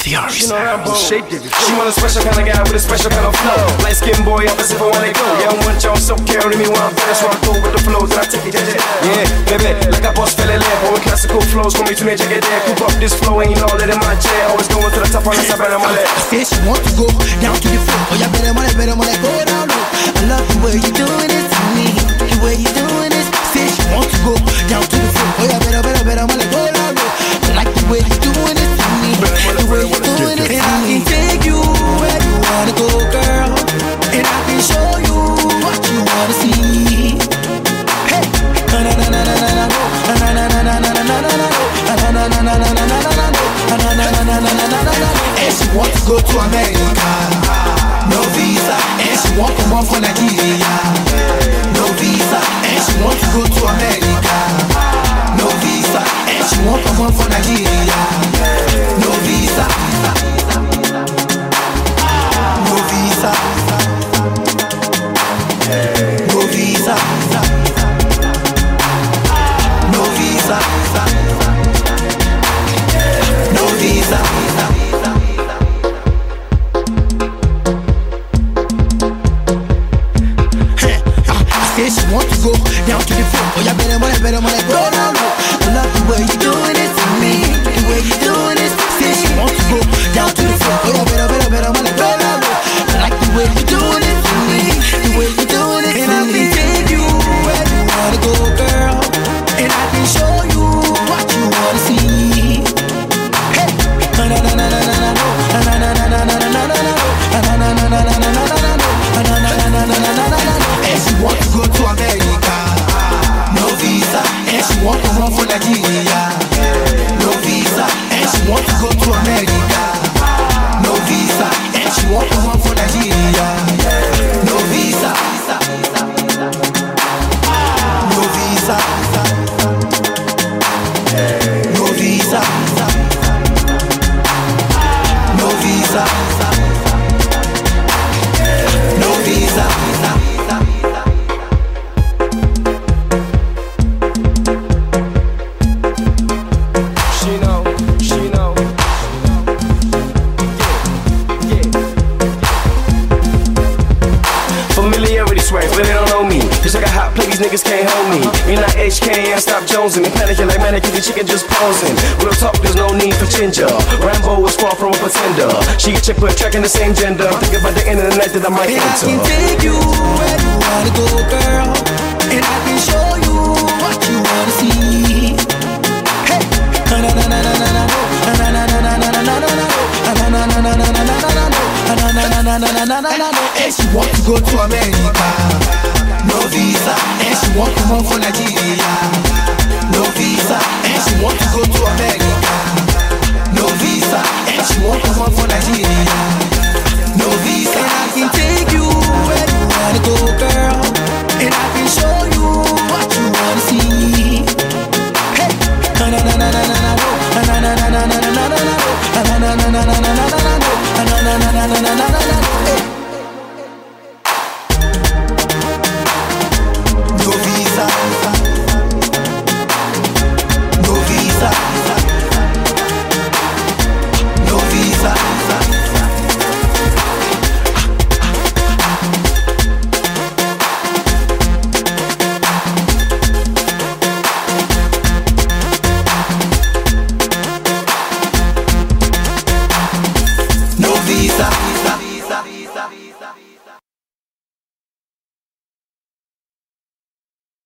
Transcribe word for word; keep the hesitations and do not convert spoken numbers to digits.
The arms. She know Rambo. Shape digger. She want a special kind of guy with a special kind of flow. Light skin boy, opposite for when they go. Yeah, I want y'all so carry me while I'm fast. So I go with the flows and I take it. Yeah, baby, like a boss fella lab. With classical flows, come me to me, check it there. Cook up this flow, ain't all that in my chair. Always going to the top on the top and I'm on that. I said she want to go down to the floor. Oh, yeah, better, better, better, better, go down low. I love the way you doing it to me. The way you doing it. Say she want to go down to the floor. Oh, yeah, better, better, better, better, go down low. I like the way you doing it to me. The way you doing it to me. And I can take you where you wanna go, girl. And I can show you what you wanna see. Hey, na na na na na na na na na na na na na na na and she want to go to America, no visa. And she want to come from Nigeria, no visa. And she want to go to America, no visa. And she want to come from Nigeria, no visa, no visa, no visa, no visa. No visa. I said she want to go down to the floor. Oh, yeah, better, better, better, better, go down low. I love the way you doing it to me. The way you doing it. Say she want to go down to the floor. Oh, yeah, better, better, better, better, go down low. I like the way you doing it to me. The way you doing it to me. And I can take you where you wanna go, girl. And I can show you what you wanna see. And she want to go to America, no visa. And she want to run for Nigeria, no visa. And she want to go to America, no visa. And she want to run for Nigeria, no visa, no visa, no visa. No visa, no visa. She know, she know. Yeah, yeah. Familiarity swags, but they don't know me. Just like a hot play, these niggas can't hold me. Me not H K and stop jonesing. Me panicking like mannequin, the chicken just posing. Real talk, there's no need for ginger. Rambo is far from a pretender. She get chick, but tracking the same gender. Think about the end of the night that I might and enter. I can take you where you wanna go, girl. And I can show you what you wanna see. Hey, na na na na na na na na na na na na na na na na na na. And she want to go to America, no visa. And she want to run for Nigeria.